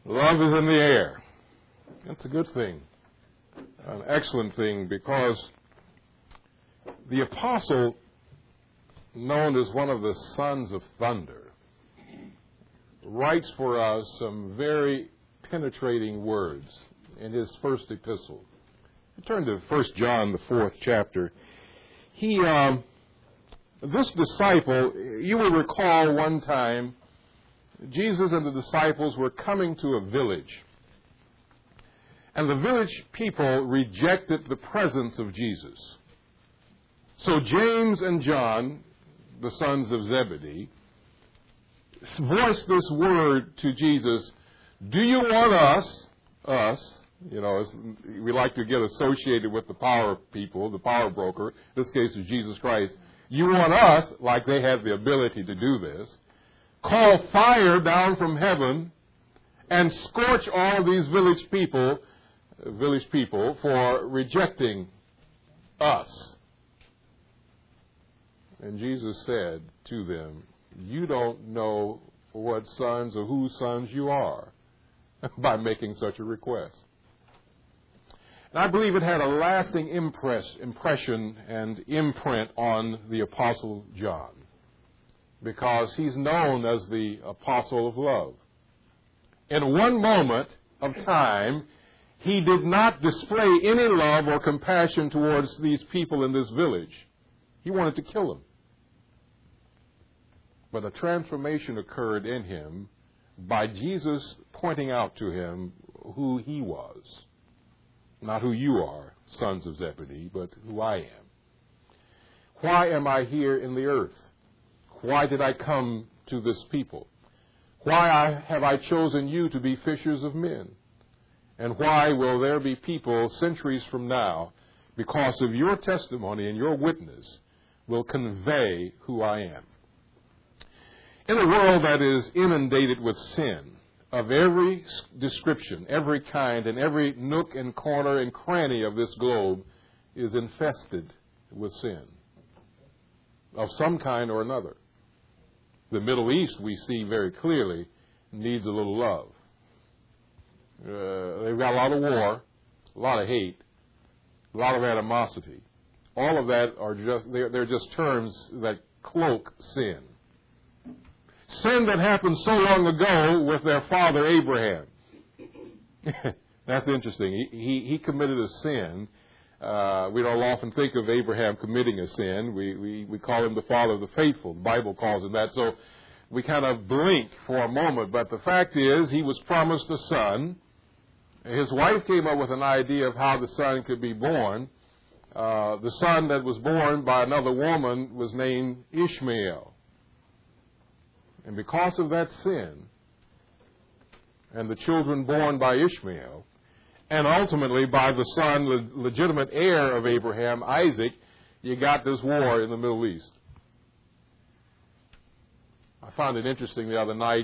Love is in the air. That's a good thing, an excellent thing, because the apostle, known as one of the sons of thunder, writes for us some very penetrating words in his first epistle. Turn to 1 John, the 4th chapter. This disciple, you will recall one time, Jesus and the disciples were coming to a village. And the village people rejected the presence of Jesus. So James and John, the sons of Zebedee, voiced this word to Jesus: do you want us, we like to get associated with the power people, the power broker, in this case is Jesus Christ. You want us, like they had the ability to do this, call fire down from heaven and scorch all these village people for rejecting us. And Jesus said to them, you don't know what sons or whose sons you are by making such a request. And I believe it had a lasting impression and imprint on the Apostle John, because he's known as the apostle of love. In one moment of time, he did not display any love or compassion towards these people in this village. He wanted to kill them. But a transformation occurred in him by Jesus pointing out to him who he was. Not who you are, sons of Zebedee, but who I am. Why am I here in the earth? Why did I come to this people? Why have I chosen you to be fishers of men? And why will there be people centuries from now, because of your testimony and your witness, will convey who I am? In a world that is inundated with sin of every description, every kind, and every nook and corner and cranny of this globe is infested with sin of some kind or another. The Middle East, we see very clearly, needs a little love. They've got a lot of war, a lot of hate, a lot of animosity. All of that are they're just terms that cloak sin. Sin that happened so long ago with their father Abraham. That's interesting. He committed a sin. We don't often think of Abraham committing a sin. We call him the father of the faithful. The Bible calls him that. So we kind of blink for a moment. But the fact is, he was promised a son. His wife came up with an idea of how the son could be born. The son that was born by another woman was named Ishmael. And because of that sin, and the children born by Ishmael, and ultimately by the son, legitimate heir of Abraham, Isaac, you got this war in the Middle East. I found it interesting the other night.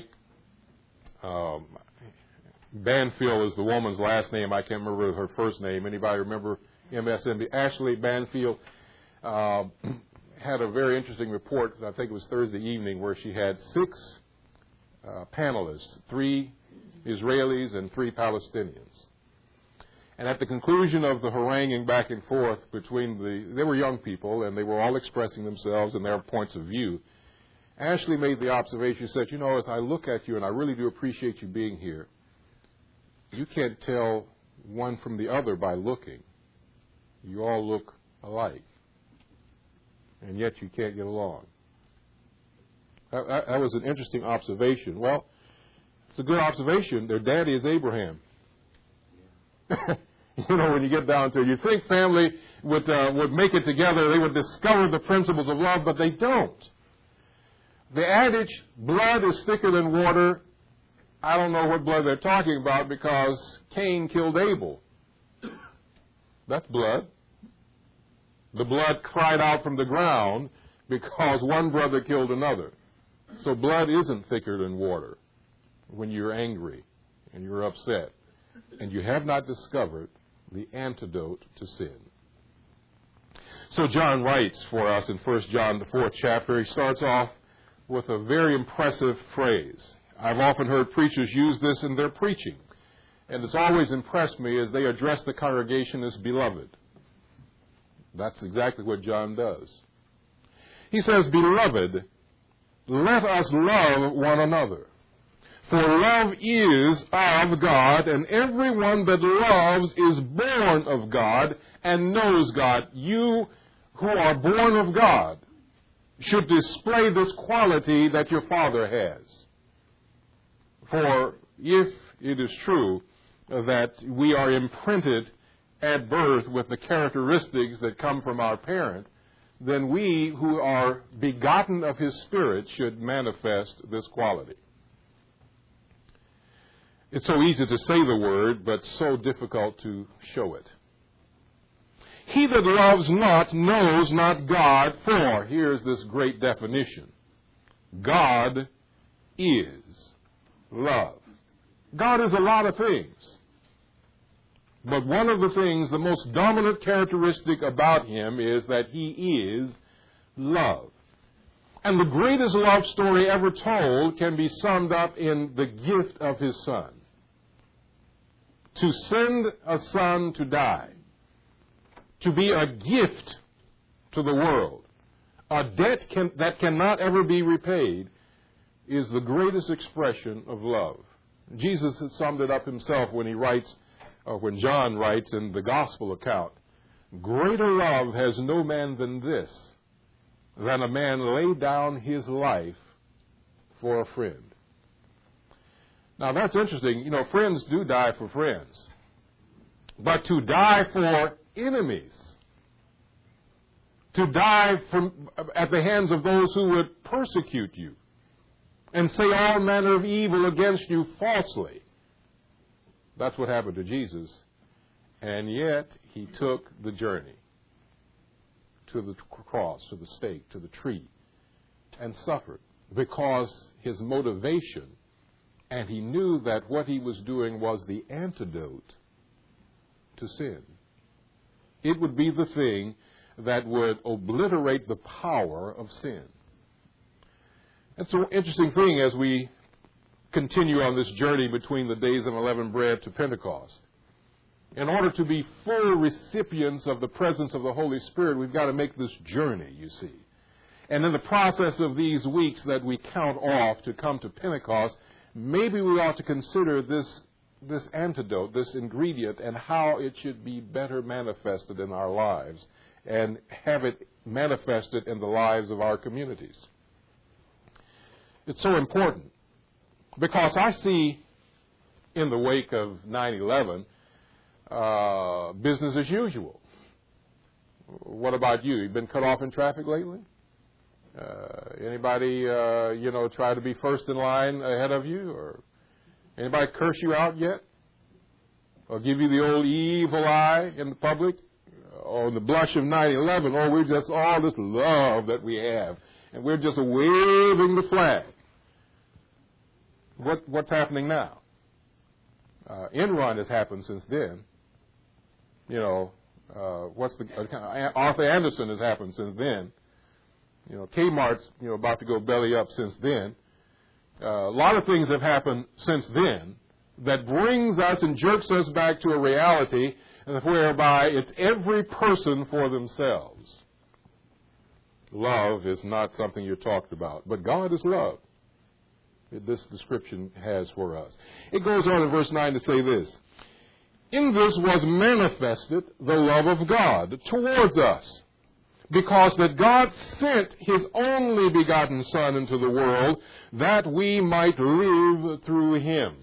Banfield is the woman's last name. I can't remember her first name. Anybody remember MSNBC? Ashley Banfield had a very interesting report, I think it was Thursday evening, where she had 6 panelists, 3 Israelis and 3 Palestinians. And at the conclusion of the haranguing back and forth between they were young people, and they were all expressing themselves and their points of view, Ashley made the observation, she said, as I look at you, and I really do appreciate you being here, you can't tell one from the other by looking. You all look alike. And yet you can't get along. That was an interesting observation. Well, it's a good observation. Their daddy is Abraham. When you get down to it, you think family would make it together, they would discover the principles of love, but they don't. The adage, blood is thicker than water, I don't know what blood they're talking about, because Cain killed Abel. That's blood. The blood cried out from the ground because one brother killed another. So blood isn't thicker than water when you're angry and you're upset and you have not discovered the antidote to sin. So John writes for us in 1 John, the 4th chapter. He starts off with a very impressive phrase. I've often heard preachers use this in their preaching, and it's always impressed me as they address the congregation as beloved. That's exactly what John does. He says, "Beloved, let us love one another. For love is of God, and everyone that loves is born of God and knows God." You who are born of God should display this quality that your Father has. For if it is true that we are imprinted at birth with the characteristics that come from our parent, then we who are begotten of His Spirit should manifest this quality. It's so easy to say the word, but so difficult to show it. He that loves not knows not God, for, here's this great definition, God is love. God is a lot of things. But one of the things, the most dominant characteristic about Him is that He is love. And the greatest love story ever told can be summed up in the gift of His Son. To send a Son to die, to be a gift to the world, a debt that cannot ever be repaid, is the greatest expression of love. Jesus has summed it up Himself when He writes, or when John writes in the gospel account, "Greater love has no man than this, than a man lay down his life for a friend." Now that's interesting. You know, friends do die for friends. But to die for enemies, to die at the hands of those who would persecute you and say all manner of evil against you falsely, that's what happened to Jesus. And yet He took the journey to the cross, to the stake, to the tree, and suffered because His motivation, and He knew that what He was doing was the antidote to sin. It would be the thing that would obliterate the power of sin. It's an interesting thing as we continue on this journey between the days of unleavened bread to Pentecost. In order to be full recipients of the presence of the Holy Spirit, we've got to make this journey, you see. And in the process of these weeks that we count off to come to Pentecost, maybe we ought to consider this antidote, this ingredient, and how it should be better manifested in our lives and have it manifested in the lives of our communities. It's so important because I see in the wake of 9/11 business as usual. What about you? You've been cut off in traffic lately? Anybody, try to be first in line ahead of you? Or anybody curse you out yet? Or give you the old evil eye in the public? Or the blush of 9/11? Oh, we're just all this love that we have. And we're just waving the flag. What's happening now? Enron has happened since then. Arthur Anderson has happened since then. Kmart's, about to go belly up since then. A lot of things have happened since then that brings us and jerks us back to a reality whereby it's every person for themselves. Love is not something you're talked about, but God is love. This description has for us. It goes on in verse 9 to say this: "In this was manifested the love of God towards us, because that God sent His only begotten Son into the world, that we might live through Him."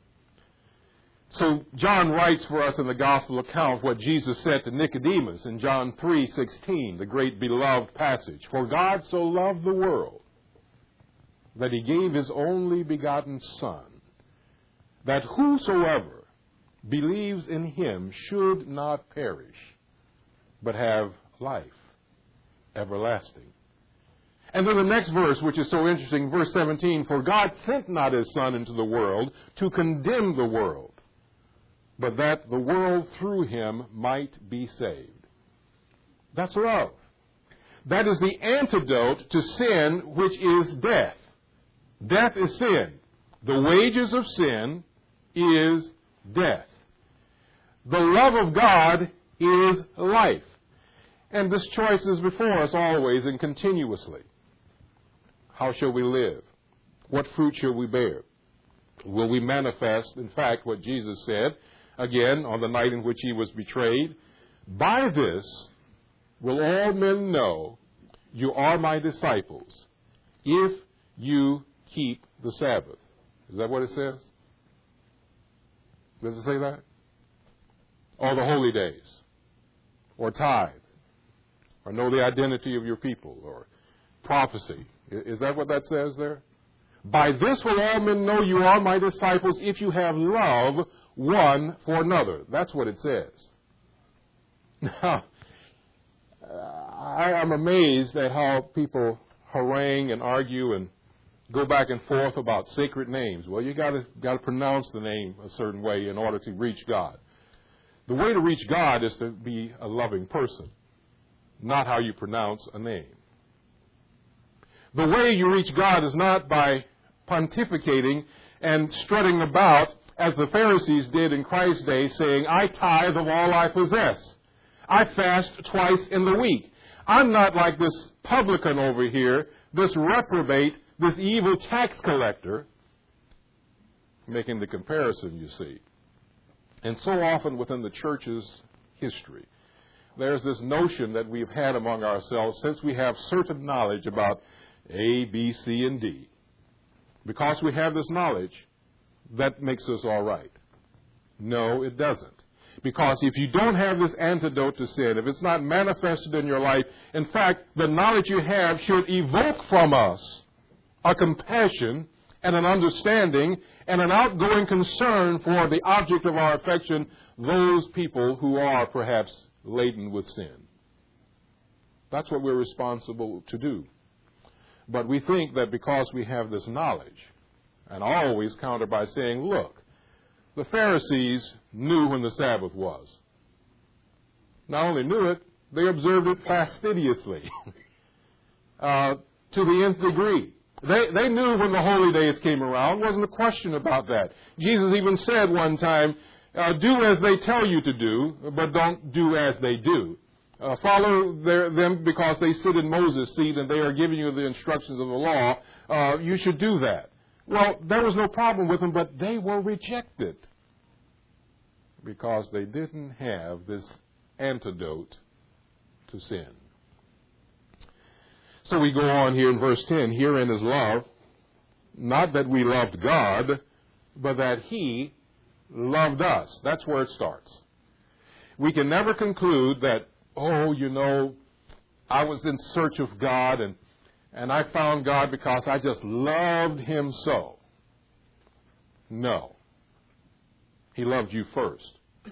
So John writes for us in the gospel account what Jesus said to Nicodemus in John 3:16, the great beloved passage. "For God so loved the world, that He gave His only begotten Son, that whosoever believes in Him should not perish, but have life everlasting." And then the next verse, which is so interesting, verse 17, "For God sent not His Son into the world to condemn the world, but that the world through Him might be saved." That's love. That is the antidote to sin, which is death. Death is sin. The wages of sin is death. The love of God is life. And this choice is before us always and continuously. How shall we live? What fruit shall we bear? Will we manifest, in fact, what Jesus said, again, on the night in which he was betrayed? By this will all men know you are my disciples, if you keep the Sabbath. Is that what it says? Does it say that? Or the holy days, or tithe, or know the identity of your people, or prophecy. Is that what that says there? By this will all men know you are my disciples if you have love one for another. That's what it says. Now, I am amazed at how people harangue and argue and go back and forth about sacred names. Well, you got to pronounce the name a certain way in order to reach God. The way to reach God is to be a loving person, not how you pronounce a name. The way you reach God is not by pontificating and strutting about as the Pharisees did in Christ's day, saying, I tithe of all I possess. I fast twice in the week. I'm not like this publican over here, this reprobate, this evil tax collector, making the comparison, you see. And so often within the church's history, there's this notion that we've had among ourselves since we have certain knowledge about A, B, C, and D. Because we have this knowledge, that makes us all right. No, it doesn't. Because if you don't have this antidote to sin, if it's not manifested in your life, in fact, the knowledge you have should evoke from us a compassion and an understanding and an outgoing concern for the object of our affection, those people who are perhaps laden with sin. That's what we're responsible to do. But we think that because we have this knowledge, and I always counter by saying, look, the Pharisees knew when the Sabbath was. Not only knew it, they observed it fastidiously to the nth degree. They knew when the holy days came around. Wasn't a question about that. Jesus even said one time, do as they tell you to do, but don't do as they do. Follow them because they sit in Moses' seat and they are giving you the instructions of the law. You should do that. Well, there was no problem with them, but they were rejected because they didn't have this antidote to sin. So we go on here in verse 10. Herein is love, not that we loved God, but that He loved us. That's where it starts. We can never conclude that, I was in search of God and I found God because I just loved Him so. No. He loved you first.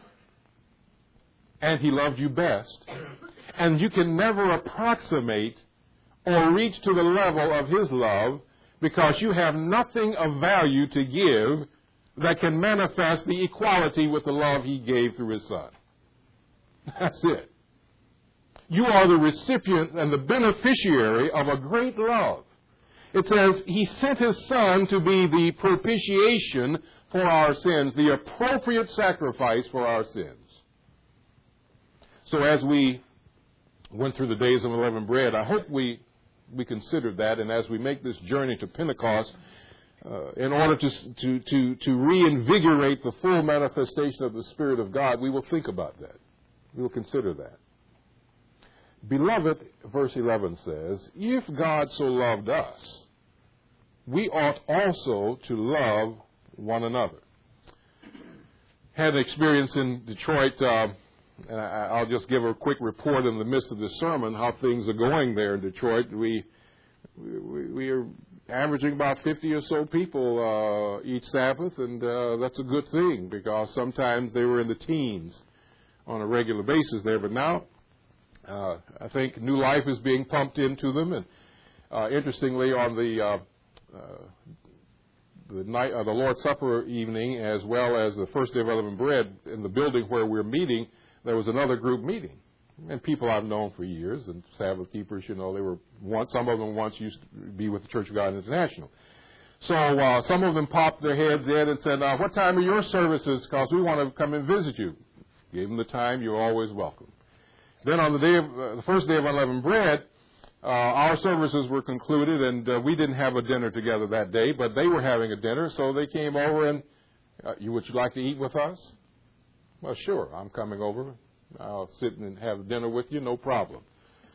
And He loved you best. And you can never approximate or reach to the level of His love because you have nothing of value to give that can manifest the equality with the love He gave through His Son. That's it. You are the recipient and the beneficiary of a great love. It says He sent His Son to be the propitiation for our sins, the appropriate sacrifice for our sins. So as we went through the days of unleavened bread, I hope we considered that, and as we make this journey to Pentecost, in order to reinvigorate the full manifestation of the Spirit of God, we will think about that. We will consider that. Beloved, verse 11 says, if God so loved us, we ought also to love one another. Had an experience in Detroit, and I'll just give a quick report in the midst of this sermon, how things are going there in Detroit. We are averaging about 50 or so people each Sabbath, and that's a good thing because sometimes they were in the teens on a regular basis there, but now I think new life is being pumped into them. And interestingly, on the night of the Lord's Supper evening, as well as the first day of unleavened bread, in the building where we're meeting, there was another group meeting. And people I've known for years, and Sabbath keepers, they were some of them once used to be with the Church of God International. So some of them popped their heads in and said, what time are your services? Because we want to come and visit you. Gave them the time. You're always welcome. Then on the first day of unleavened bread, our services were concluded, and we didn't have a dinner together that day, but they were having a dinner, so they came over and, would you like to eat with us? Well, sure, I'm coming over. I'll sit and have dinner with you, no problem.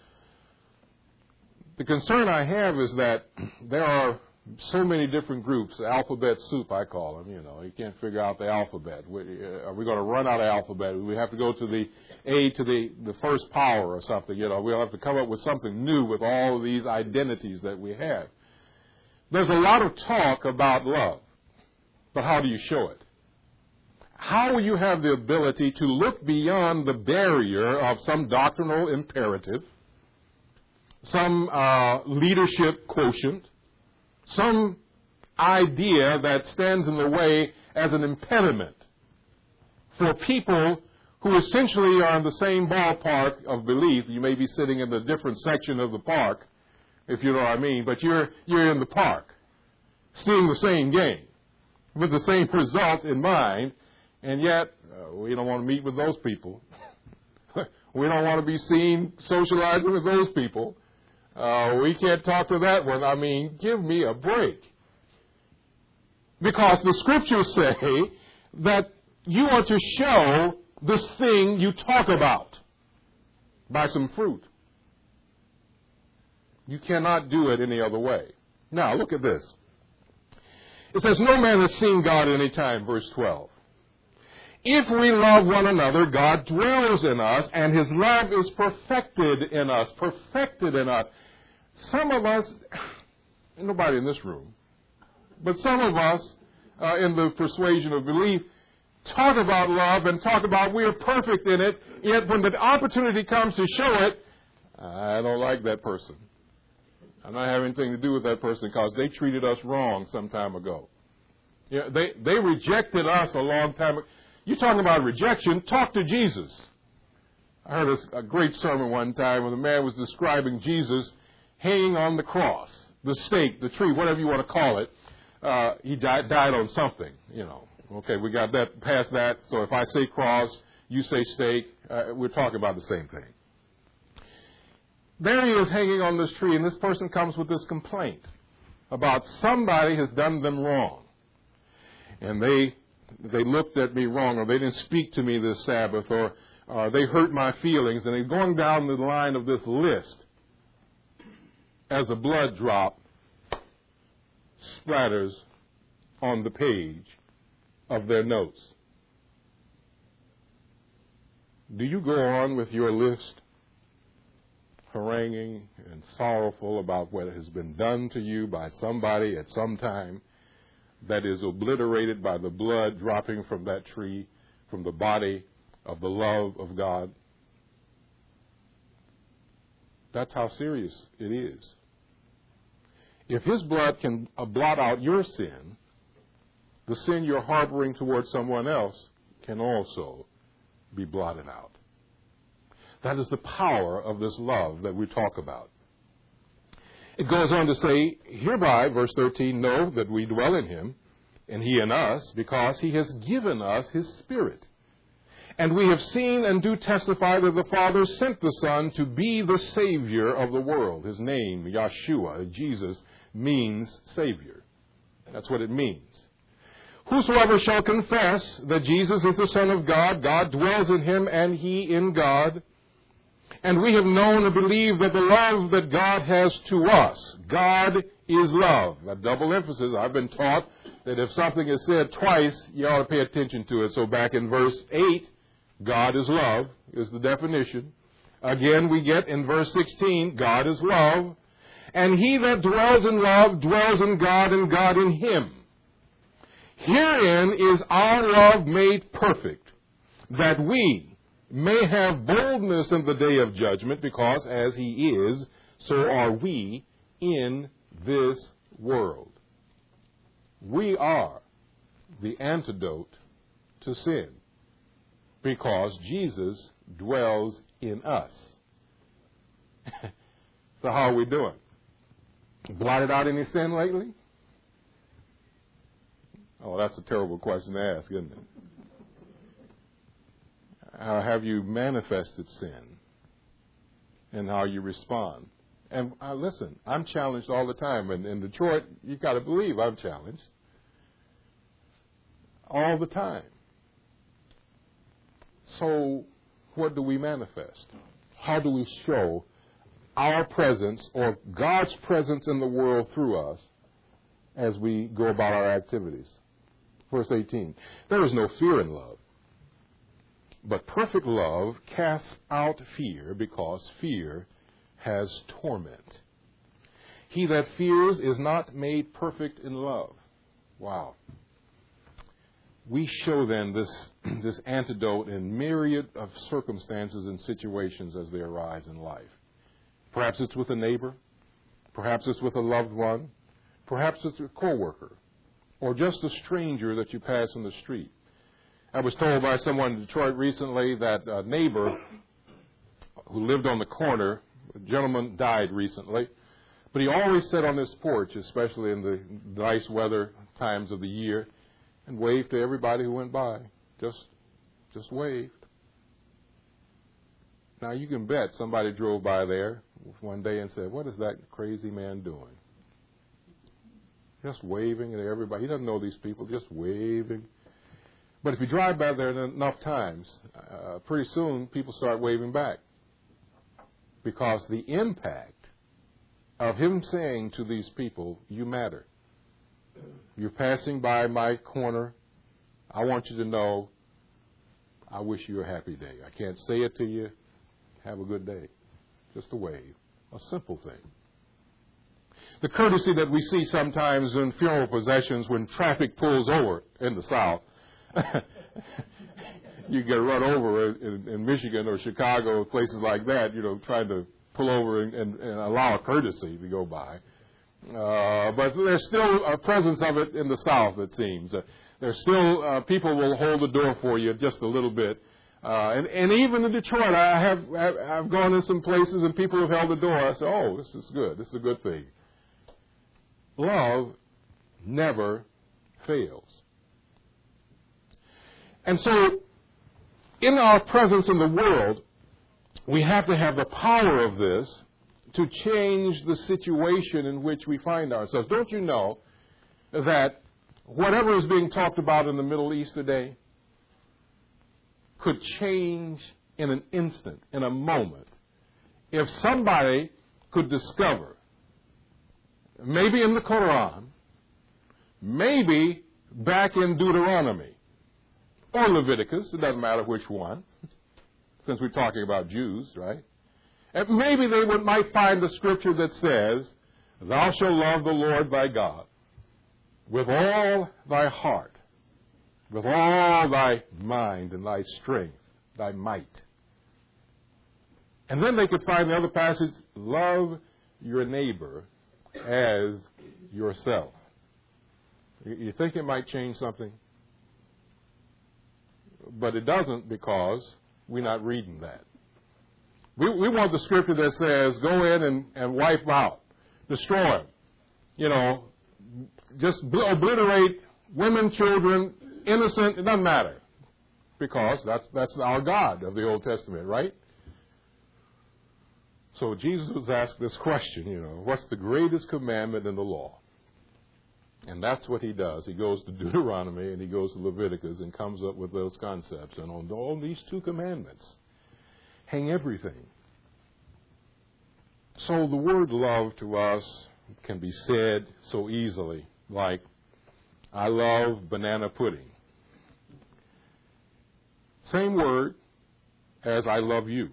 The concern I have is that there are so many different groups, alphabet soup, I call them. You can't figure out the alphabet. Are we going to run out of alphabet? We have to go to the A to the first power or something. We'll have to come up with something new with all of these identities that we have. There's a lot of talk about love, but how do you show it? How will you have the ability to look beyond the barrier of some doctrinal imperative, some leadership quotient, some idea that stands in the way as an impediment for people who essentially are in the same ballpark of belief? You may be sitting in a different section of the park, if you know what I mean, but you're in the park, seeing the same game, with the same result in mind, and yet we don't want to meet with those people. We don't want to be seen socializing with those people. We can't talk to that one. I mean, give me a break. Because the Scriptures say that you are to show this thing you talk about by some fruit. You cannot do it any other way. Now, look at this. It says, no man has seen God at any time, verse 12. If we love one another, God dwells in us, and His love is perfected in us. Perfected in us. Some of us, nobody in this room, but some of us in the persuasion of belief talk about love and talk about we are perfect in it, yet when the opportunity comes to show it, I don't like that person. I'm not having anything to do with that person because they treated us wrong some time ago. They rejected us a long time ago. You're talking about rejection, talk to Jesus. I heard a great sermon one time where the man was describing Jesus hanging on the cross, the stake, the tree, whatever you want to call it. He died on something, Okay, we got that past that. So if I say cross, you say stake, we're talking about the same thing. There he is hanging on this tree, and this person comes with this complaint about somebody has done them wrong. And they looked at me wrong, or they didn't speak to me this Sabbath, or they hurt my feelings. And they're going down the line of this list as a blood drop splatters on the page of their notes. Do you go on with your list, haranguing and sorrowful about what has been done to you by somebody at some time, that is obliterated by the blood dropping from that tree, from the body of the love of God? That's how serious it is. If His blood can blot out your sin, the sin you're harboring towards someone else can also be blotted out. That is the power of this love that we talk about. It goes on to say, hereby, verse 13, know that we dwell in Him, and He in us, because He has given us His Spirit. And we have seen and do testify that the Father sent the Son to be the Savior of the world. His name, Yeshua, Jesus, means Savior. That's what it means. Whosoever shall confess that Jesus is the Son of God, God dwells in Him, and He in God. And we have known and believed that the love that God has to us, God is love. A double emphasis. I've been taught that if something is said twice, you ought to pay attention to it. So back in verse 8, God is love is the definition. Again, we get in verse 16, God is love. And he that dwells in love dwells in God, and God in him. Herein is our love made perfect, that we may have boldness in the day of judgment, because as he is, so are we in this world. We are the antidote to sin, because Jesus dwells in us. So how are we doing? Blotted out any sin lately? Oh, that's a terrible question to ask, isn't it? How have you manifested sin and how you respond? And listen, I'm challenged all the time. And in Detroit, you've got to believe I'm challenged all the time. So what do we manifest? How do we show our presence or God's presence in the world through us as we go about our activities? Verse 18, there is no fear in love, but perfect love casts out fear, because fear has torment. He that fears is not made perfect in love. Wow. We show then this antidote in myriad of circumstances and situations as they arise in life. Perhaps it's with a neighbor. Perhaps it's with a loved one. Perhaps it's a coworker, or just a stranger that you pass on the street. I was told by someone in Detroit recently that a neighbor who lived on the corner, a gentleman died recently, but he always sat on his porch, especially in the nice weather times of the year, and waved to everybody who went by. Just waved. Now you can bet somebody drove by there one day and said, "What is that crazy man doing? Just waving at everybody. He doesn't know these people, just waving." But if you drive by there enough times, pretty soon people start waving back. Because the impact of him saying to these people, "You matter. You're passing by my corner. I want you to know I wish you a happy day. I can't say it to you. Have a good day." Just a wave. A simple thing. The courtesy that we see sometimes in funeral processions when traffic pulls over in the South. You get run over in Michigan or Chicago, places like that, trying to pull over and allow a courtesy to go by. But there's still a presence of it in the South, it seems. There's still people will hold the door for you just a little bit. And even in Detroit, I've gone in some places and people have held the door. I say, "Oh, this is good. This is a good thing." Love never fails. And so, in our presence in the world, we have to have the power of this to change the situation in which we find ourselves. Don't you know that whatever is being talked about in the Middle East today could change in an instant, in a moment, if somebody could discover, maybe in the Quran, maybe back in Deuteronomy, or Leviticus, it doesn't matter which one, since we're talking about Jews, right? And maybe they might find the scripture that says, "Thou shalt love the Lord thy God with all thy heart, with all thy mind and thy strength, thy might." And then they could find the other passage, "Love your neighbor as yourself." You think it might change something? But it doesn't, because we're not reading that. We want the scripture that says, go in and wipe out, destroy them. Just obliterate women, children, innocent, it doesn't matter. Because that's our God of the Old Testament, right? So Jesus was asked this question, what's the greatest commandment in the law? And that's what he does. He goes to Deuteronomy and he goes to Leviticus and comes up with those concepts. And on all these two commandments hang everything. So the word love to us can be said so easily, like, "I love banana pudding." Same word as "I love you."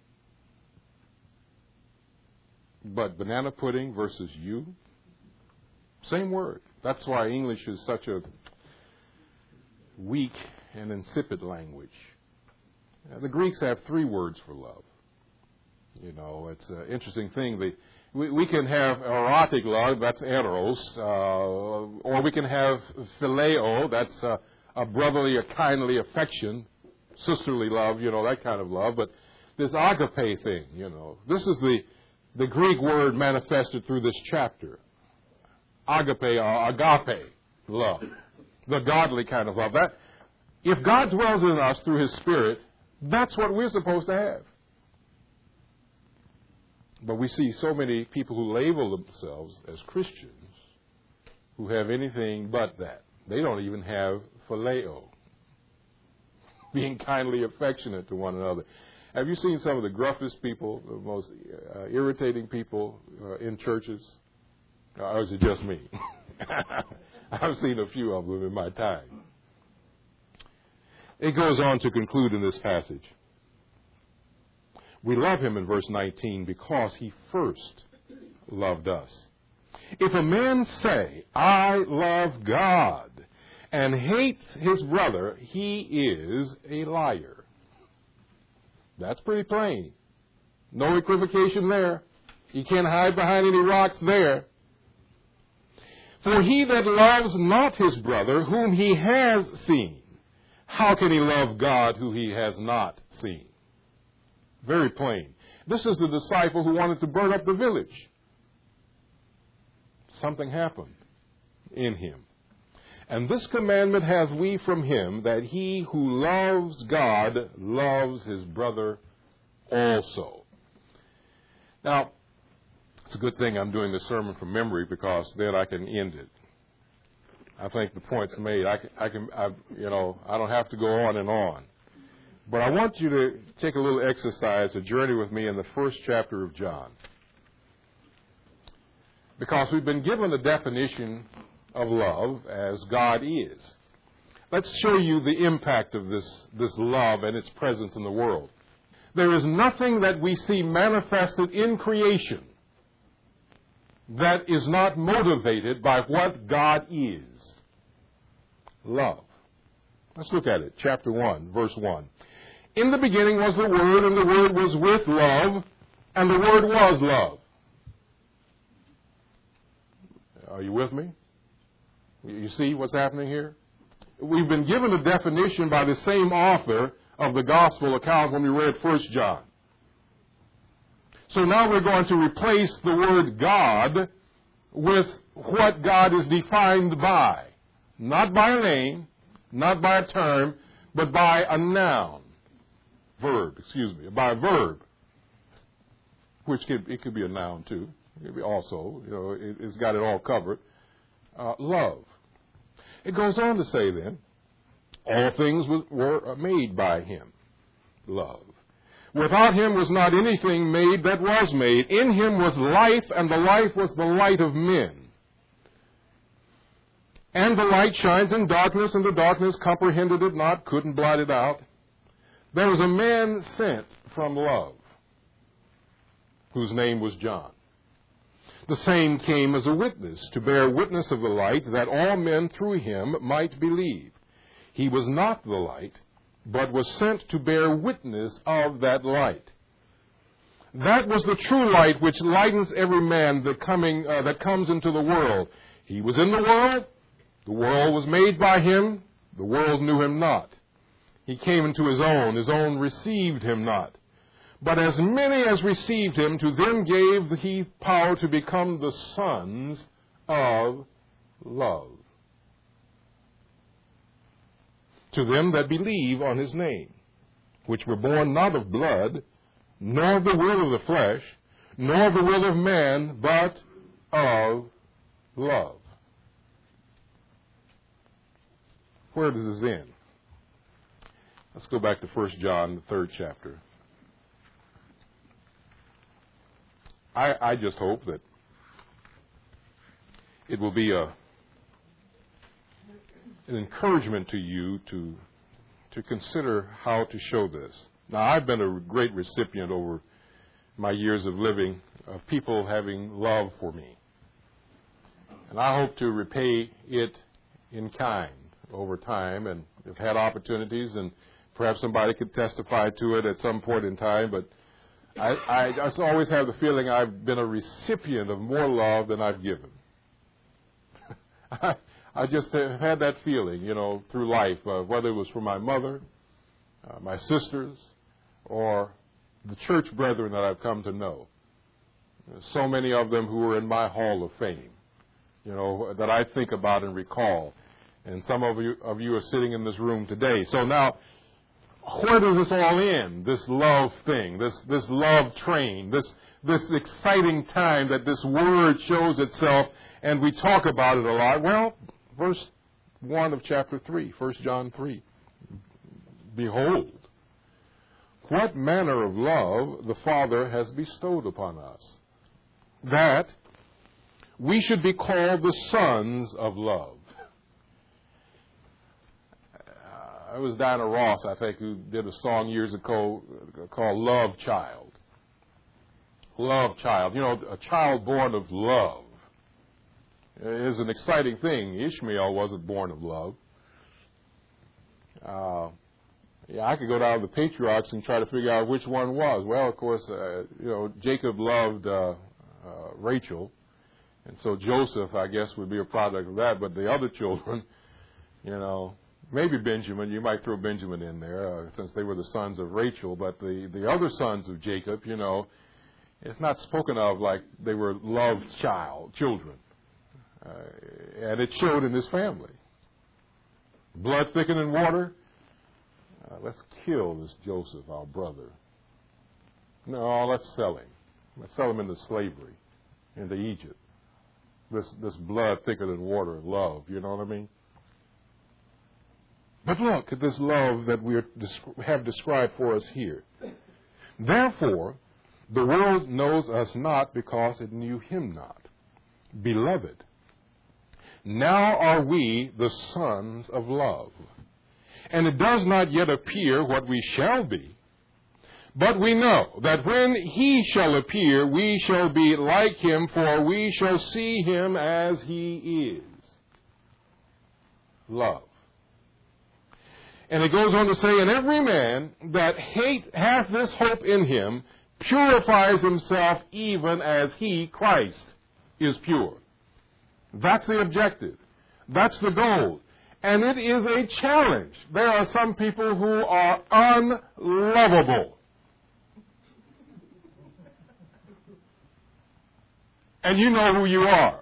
But banana pudding versus you, same word. That's why English is such a weak and insipid language. The Greeks have 3 words for love. It's an interesting thing. We can have erotic love, that's eros, or we can have phileo, that's a brotherly, a kindly affection, sisterly love, that kind of love. But this agape thing, this is the Greek word manifested through this chapter. Agape or agape love. The godly kind of love. That, if God dwells in us through His Spirit, that's what we're supposed to have. But we see so many people who label themselves as Christians who have anything but that. They don't even have phileo, being kindly affectionate to one another. Have you seen some of the gruffest people, the most irritating people in churches? Or is it just me? I've seen a few of them in my time. It goes on to conclude in this passage. We love Him in verse 19 because He first loved us. If a man say, I love God, and hates his brother, he is a liar. That's pretty plain. No equivocation there. You can't hide behind any rocks there. For he that loves not his brother whom he has seen, how can he love God who he has not seen? Very plain. This is the disciple who wanted to burn up the village. Something happened in him. And this commandment have we from Him, that he who loves God loves his brother also. Now, it's a good thing I'm doing this sermon from memory, because then I can end it. I think the point's made. I don't have to go on and on. But I want you to take a little exercise, a journey with me in the first chapter of John. Because we've been given a definition of love as God is. Let's show you the impact of this love and its presence in the world. There is nothing that we see manifested in creation that is not motivated by what God is. Love. Let's look at it. Chapter 1, verse 1. In the beginning was the Word, and the Word was with love, and the Word was love. Are you with me? You see what's happening here? We've been given a definition by the same author of the gospel account when we read 1 John. So now we're going to replace the word God with what God is defined by. Not by a name, not by a term, but by a noun. By a verb. It could be a noun too. It could be also, it's got it all covered. Love. It goes on to say then, all things were made by Him. Love. Without Him was not anything made that was made. In Him was life, and the life was the light of men. And the light shines in darkness, and the darkness comprehended it not, couldn't blot it out. There was a man sent from love, whose name was John. The same came as a witness, to bear witness of the light, that all men through him might believe. He was not the light, but was sent to bear witness of that light. That was the true light which lightens every man that comes into the world. He was in the world was made by him, the world knew him not. He came into his own received him not. But as many as received him, to them gave he power to become the sons of love. To them that believe on his name, which were born not of blood, nor of the will of the flesh, nor of the will of man, but of love. Where does this end? Let's go back to 1 John, the 3rd chapter. I just hope that it will be an encouragement to you to consider how to show this. Now, I've been a great recipient over my years of living of people having love for me. And I hope to repay it in kind over time, and have had opportunities, and perhaps somebody could testify to it at some point in time, but I just always have the feeling I've been a recipient of more love than I've given. I just have had that feeling, through life, whether it was from my mother, my sisters, or the church brethren that I've come to know. So many of them who were in my hall of fame, that I think about and recall. And some of you are sitting in this room today. So now, where does this all end? This love thing, this love train, this exciting time that this word shows itself, and we talk about it a lot. Well, verse 1 of chapter 3, 1 John 3. Behold, what manner of love the Father has bestowed upon us, that we should be called the sons of love. It was Diana Ross, I think, who did a song years ago called Love Child. Love Child. You know, a child born of love is an exciting thing. Ishmael wasn't born of love. I could go down to the patriarchs and try to figure out which one was. Well, of course, Jacob loved Rachel, and so Joseph, I guess, would be a product of that. But the other children, maybe Benjamin, you might throw Benjamin in there, since they were the sons of Rachel. But the other sons of Jacob, it's not spoken of like they were loved children. And it showed in his family. Blood thicker than water. Let's kill this Joseph, our brother. No, let's sell him. Let's sell him into slavery, into Egypt. This blood thicker than water love, you know what I mean? But look at this love that we have described for us here. Therefore, the world knows us not because it knew him not. Beloved, now are we the sons of love. And it does not yet appear what we shall be. But we know that when he shall appear, we shall be like him, for we shall see him as he is. Love. And it goes on to say, and every man that hath this hope in him purifies himself even as he, Christ, is pure. That's the objective. That's the goal. And it is a challenge. There are some people who are unlovable. And you know who you are.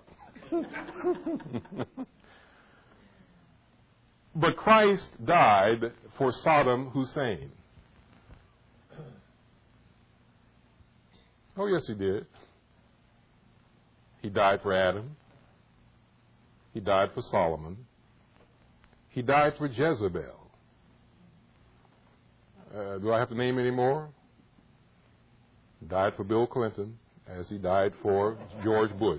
But Christ died for Saddam Hussein. Oh, yes, he did. He died for Adam. He died for Solomon. He died for Jezebel. Do I have to name any more? He died for Bill Clinton, as he died for George Bush.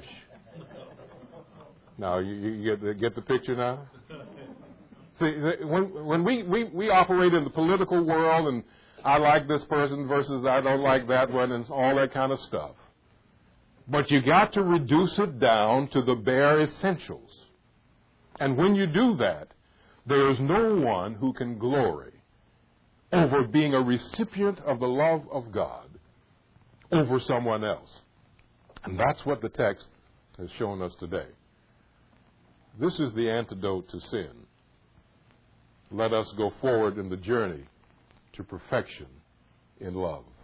Now, you get the picture now? See, when we operate in the political world, and I like this person versus I don't like that one, and all that kind of stuff. But you got to reduce it down to the bare essentials. And when you do that, there is no one who can glory over being a recipient of the love of God over someone else. And that's what the text has shown us today. This is the antidote to sin. Let us go forward in the journey to perfection in love.